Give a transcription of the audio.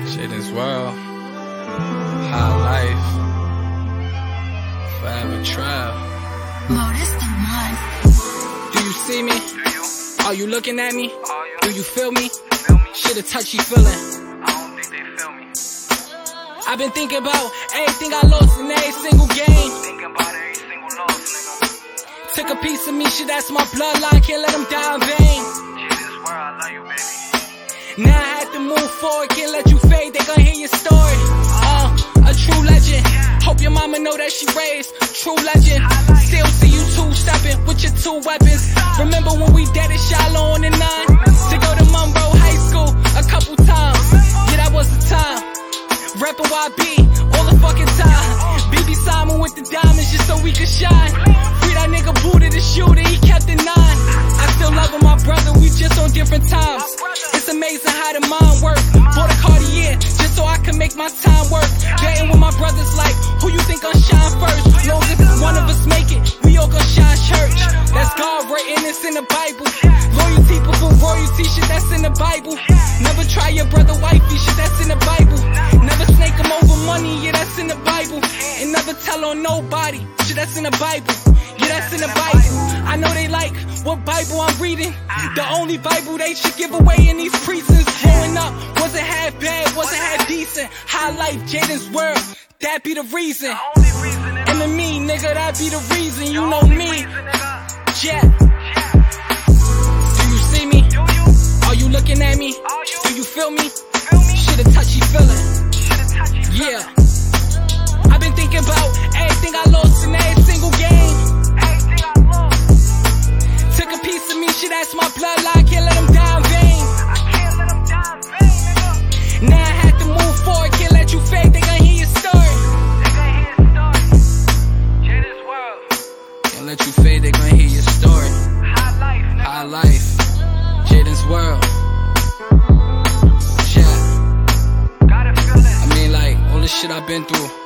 Jaden's World, High Life, Forever Trial. Lotus the one. Do you see me? Are you looking at me? Do you feel me? Shit a touchy feeling. I don't think they feel me. I've been thinking about everything I lost in every single game. Thinking about every single loss, nigga. Took a piece of me, shit that's my bloodline, can't let them die in vain. Jesus, where I love you, baby. Now I had to move forward, can't let you fade, they gon' hear your story. A true legend, hope your mama know that she raised. True legend, still see you two stepping with your two weapons. Remember when we dead at Shiloh on the 9? To go to Monroe High School a couple times. Yeah, that was the time. Reppin' YB all the fucking time. BB Simon with the diamonds just so we could shine. Free that nigga Buddha the shooter, he kept the 9. I still love him, my brother, we just on different times. It's amazing how the mind works. Bought a Cartier just so I can make my time work. Betting with my brothers like, who you think gon' shine first? Long as one of us make it, we all gon' shine church. That's God written, it's in the Bible. Loyalty before royalty, shit that's in the Bible. Never try your brother wifey, shit that's in the Bible. Never snake him over money, yeah that's in the Bible. And never tell on nobody, shit that's in the Bible. Yeah that's in the Bible. I know they like what Bible I'm reading. The only Bible they should give away in these precincts. Growing up, wasn't half bad, wasn't half decent. High Life, Jaden's World, that be the reason. Only reason, nigga. And me, nigga, that be the reason. You know me, yeah. Do you see me? Are you looking at me? Do you feel me? Shit a touchy feeling. Yeah. I've been thinking about everything I lost in every single game. Took a piece of me, shit that's my bloodline, can't let them die in vain. Now I had to move forward, can't let you fade, they gon' hear your story. Can't let you fade, they gon' hear your story. High Life, Jaden's World. Yeah. I mean like, all the shit I've been through.